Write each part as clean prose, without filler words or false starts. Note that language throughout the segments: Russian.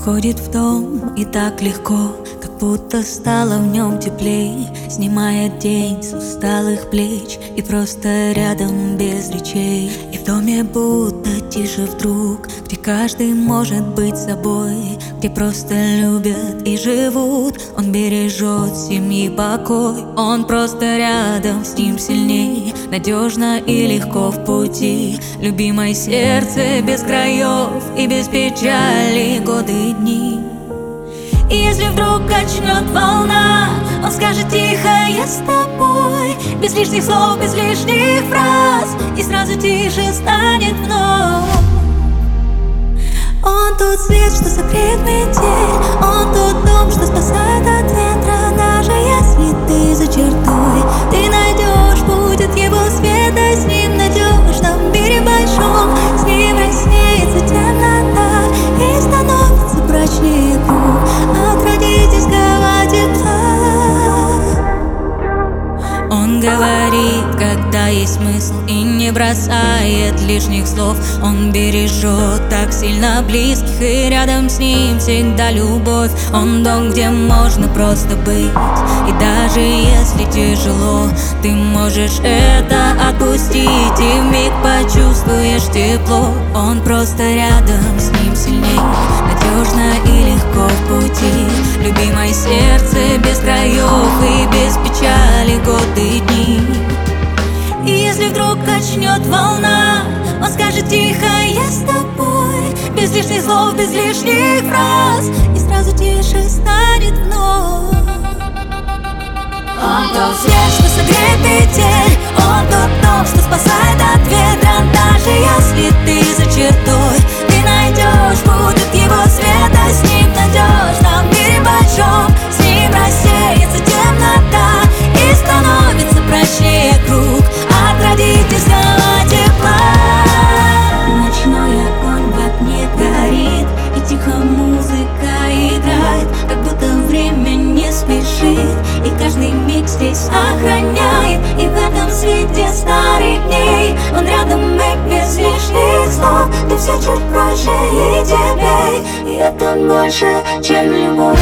Входит в дом и так легко, как будто стало в нем теплей. Снимает день с усталых плеч и просто рядом без речей. И в доме будто тише вдруг, где каждый может быть собой, где просто любят и живут. Он бережет семьи покой, он просто рядом, с ним сильней, надежно и легко в пути. Любимое сердце без краев и без печали годы и дни. И если вдруг качнет волна, он скажет тихо: я с тобой. Без лишних слов, без лишних фраз, и сразу тише станет вновь. Он тот свет, что согреет метель, он тот дом, что спасает от ветра. Даже если ты за чертой, ты найдешь путь от его света. С ним надежно в мире большом, с ним рассеется темнота и становится прочнее круг от родительского тепла. Он говорит, когда есть смысл, и не бросает лишних слов. Он бережет так сильно близких, и рядом с ним всегда любовь. Он дом, где можно просто быть, и даже если тяжело, ты можешь это отпустить, и вмиг почувствуешь тепло. Он просто рядом, с ним сильней, надежно и легко в пути. Любимое сердце без краев и без печали годы и дни. И если вдруг качнет волна, он скажет тихо: я с тобой. Без лишних слов, без лишних фраз, и сразу тише станет вновь. Он тот свет, что согреет метель, он тот дом, что спасает от ветра. Даже если ты за чертой, ты найдешь путь от его света. С ним надежно в мире большом, с ним рассеется темнота и становится прочнее круг от родительского тепла. Ночной огонь в окне горит, и тихо музыка играет, как будто время не спешит, и каждый миг здесь охраняет. И в этом свете старых дней он рядом и без лишних слов. Ты все чуть проще и теплей, и это больше, чем любовь.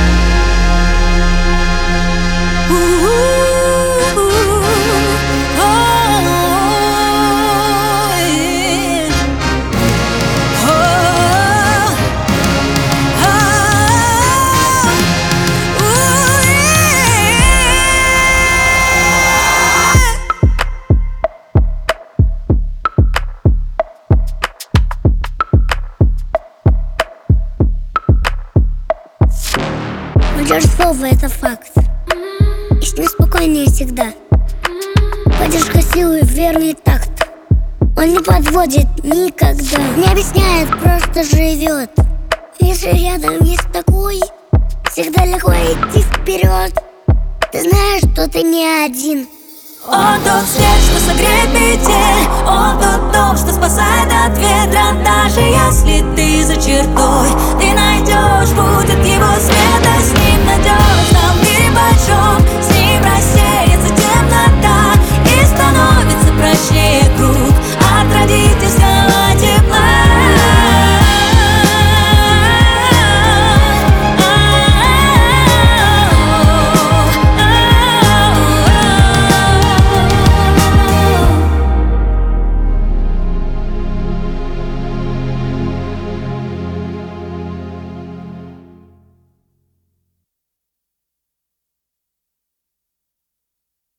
Молодежь слова — это факт, и с ним спокойнее всегда. Поддержка силы, верный такт. Он не подводит никогда, не объясняет, просто живет. Если рядом есть такой, всегда легко идти вперед. Ты знаешь, что ты не один. Он тот свет, что согреет метель, он тот дом, что спасает от ветра. Даже если ты за чертой, ты найдешь путь от его света.